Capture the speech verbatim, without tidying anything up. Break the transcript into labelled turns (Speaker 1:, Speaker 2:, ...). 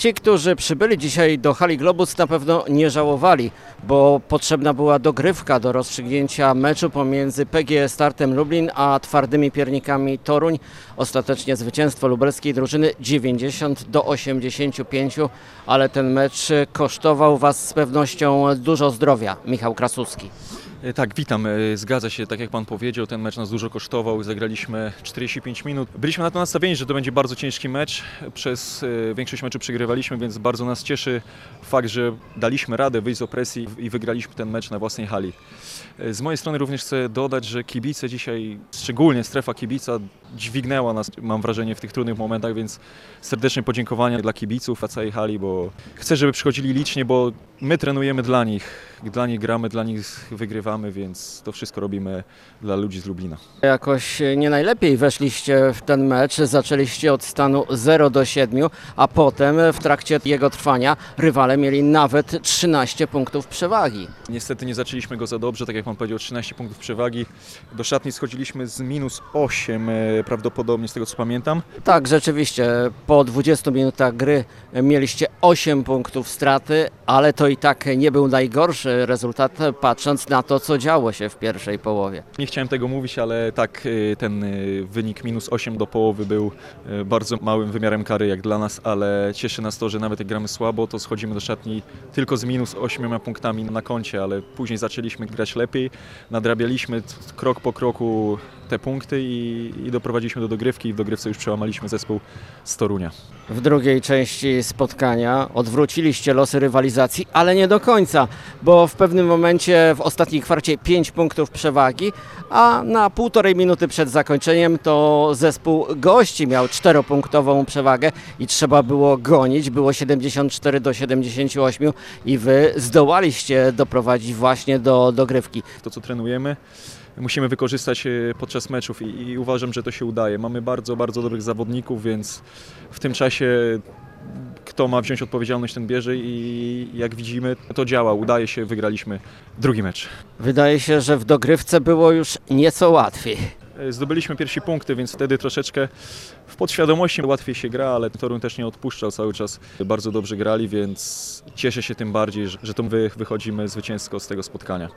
Speaker 1: Ci, którzy przybyli dzisiaj do hali Globus, na pewno nie żałowali, bo potrzebna była dogrywka do rozstrzygnięcia meczu pomiędzy P G E Startem Lublin a Twardymi Piernikami Toruń. Ostatecznie zwycięstwo lubelskiej drużyny dziewięćdziesiąt do osiemdziesięciu pięciu, ale ten mecz kosztował Was z pewnością dużo zdrowia. Michał Krasuski.
Speaker 2: Tak, witam. Zgadza się, tak jak Pan powiedział, ten mecz nas dużo kosztował. Zagraliśmy czterdzieści pięć minut. Byliśmy na to nastawieni, że to będzie bardzo ciężki mecz. Przez większość meczu przegrywaliśmy, więc bardzo nas cieszy fakt, że daliśmy radę wyjść z opresji i wygraliśmy ten mecz na własnej hali. Z mojej strony również chcę dodać, że kibice dzisiaj, szczególnie strefa kibica, dźwignęła nas, mam wrażenie, w tych trudnych momentach, więc serdeczne podziękowania dla kibiców na całej hali, bo chcę, żeby przychodzili licznie, bo my trenujemy dla nich, dla nich gramy, dla nich wygrywamy, więc to wszystko robimy dla ludzi z Lublina.
Speaker 1: Jakoś nie najlepiej weszliście w ten mecz, zaczęliście od stanu zero do siedmiu, a potem w trakcie jego trwania rywale mieli nawet trzynaście punktów przewagi.
Speaker 2: Niestety nie zaczęliśmy go za dobrze, tak jak Pan powiedział, trzynaście punktów przewagi. Do szatni schodziliśmy z minus osiem prawdopodobnie, z tego co pamiętam.
Speaker 1: Tak, rzeczywiście, po dwudziestu minutach gry mieliście osiem punktów straty, ale to i tak nie był najgorszy rezultat, patrząc na to, co działo się w pierwszej połowie.
Speaker 2: Nie chciałem tego mówić, ale tak, ten wynik minus osiem do połowy był bardzo małym wymiarem kary jak dla nas, ale cieszy nas to, że nawet jak gramy słabo, to schodzimy do szatni tylko z minus ośmioma punktami na koncie, ale później zaczęliśmy grać lepiej, nadrabialiśmy krok po kroku te punkty i, i doprowadziliśmy do dogrywki i w dogrywce już przełamaliśmy zespół z Torunia.
Speaker 1: W drugiej części spotkania odwróciliście losy rywalizacji, ale nie do końca, bo w pewnym momencie w ostatniej kwarcie pięć punktów przewagi, a na półtorej minuty przed zakończeniem to zespół gości miał czteropunktową przewagę i trzeba było gonić, było siedemdziesiąt cztery do siedemdziesięciu ośmiu i wy zdołaliście doprowadzić właśnie do dogrywki.
Speaker 2: To, co trenujemy, musimy wykorzystać podczas meczów i, i uważam, że to się udaje. Mamy bardzo, bardzo dobrych zawodników, więc w tym czasie kto ma wziąć odpowiedzialność, ten bierze i jak widzimy, to działa, udaje się, wygraliśmy drugi mecz.
Speaker 1: Wydaje się, że w dogrywce było już nieco łatwiej.
Speaker 2: Zdobyliśmy pierwsze punkty, więc wtedy troszeczkę w podświadomości łatwiej się gra, ale Toruń też nie odpuszczał cały czas. Bardzo dobrze grali, więc cieszę się tym bardziej, że to my wychodzimy zwycięsko z tego spotkania.